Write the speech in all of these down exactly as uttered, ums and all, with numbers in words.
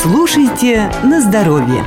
Слушайте на здоровье.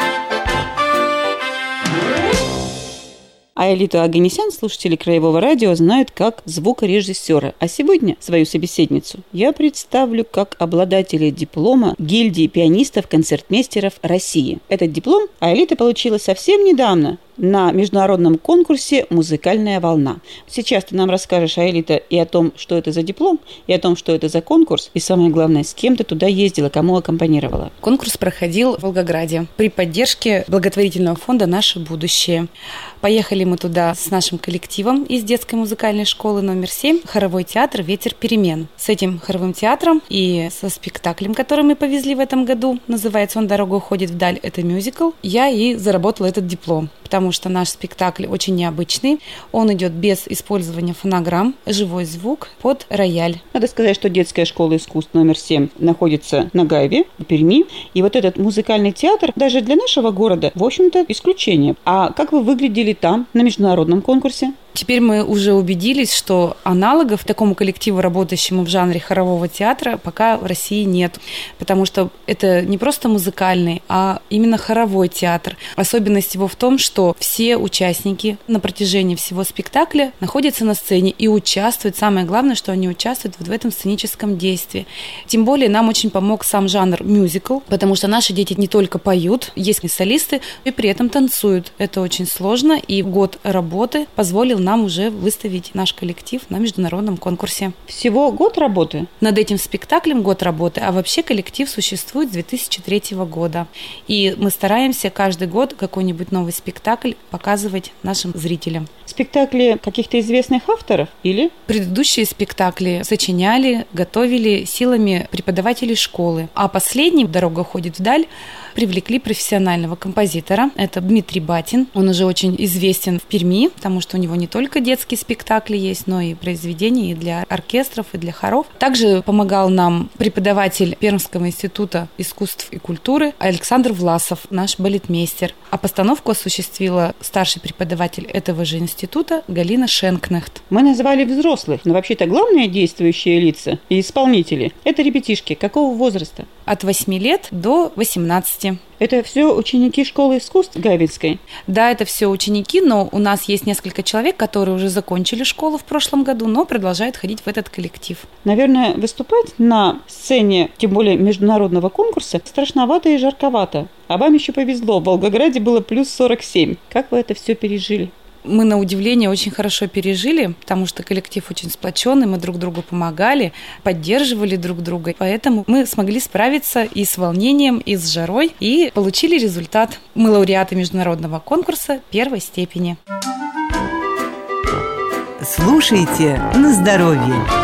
Аэлиту Оганесян слушатели Краевого радио знают как звукорежиссера. А сегодня свою собеседницу я представлю как обладателя диплома гильдии пианистов-концертмейстеров России. Этот диплом Аэлита получила совсем недавно на международном конкурсе «Музыкальная волна». Сейчас ты нам расскажешь, Аэлита, и о том, что это за диплом, и о том, что это за конкурс, и самое главное, с кем ты туда ездила, кому аккомпанировала. Конкурс проходил в Волгограде при поддержке благотворительного фонда «Наше будущее». Поехали мы туда с нашим коллективом из детской музыкальной школы номер семь, хоровой театр «Ветер перемен». С этим хоровым театром и со спектаклем, который мы повезли в этом году, называется он «Дорога уходит вдаль», это мюзикл, я и заработала этот диплом, потому что наш спектакль очень необычный. Он идет без использования фонограмм, живой звук под рояль. Надо сказать, что детская школа искусств номер семь находится на Гайве, в Перми. И вот этот музыкальный театр даже для нашего города, в общем-то, исключение. А как вы выглядели там, на международном конкурсе? Теперь мы уже убедились, что аналогов такому коллективу, работающему в жанре хорового театра, пока в России нет. Потому что это не просто музыкальный, а именно хоровой театр. Особенность его в том, что все участники на протяжении всего спектакля находятся на сцене и участвуют. Самое главное, что они участвуют вот в этом сценическом действии. Тем более нам очень помог сам жанр мюзикл, потому что наши дети не только поют, есть и солисты, и при этом танцуют. Это очень сложно, и год работы позволил нам уже выставить наш коллектив на международном конкурсе. Всего год работы? Над этим спектаклем год работы, а вообще коллектив существует с две тысячи третьего года. И мы стараемся каждый год какой-нибудь новый спектакль показывать нашим зрителям. Спектакли каких-то известных авторов или? Предыдущие спектакли сочиняли, готовили силами преподавателей школы. А последний «Дорога уходит вдаль» привлекли профессионального композитора. Это Дмитрий Батин. Он уже очень известен в Перми, потому что у него не только детские спектакли есть, но и произведения и для оркестров, и для хоров. Также помогал нам преподаватель Пермского института искусств и культуры Александр Власов, наш балетмейстер. А постановку осуществила старший преподаватель этого же института Галина Шенкнехт. Мы назвали взрослых, но вообще-то главные действующие лица и исполнители – это ребятишки. Какого возраста? От восьми лет до восемнадцати. Это все ученики школы искусств Гайвинской? Да, это все ученики, но у нас есть несколько человек, которые уже закончили школу в прошлом году, но продолжают ходить в этот коллектив. Наверное, выступать на сцене, тем более международного конкурса, страшновато и жарковато. А вам еще повезло, в Волгограде было плюс сорок семь. Как вы это все пережили? Мы, на удивление, очень хорошо пережили, потому что коллектив очень сплоченный, мы друг другу помогали, поддерживали друг друга. Поэтому мы смогли справиться и с волнением, и с жарой, и получили результат. Мы лауреаты международного конкурса первой степени. Слушайте на здоровье.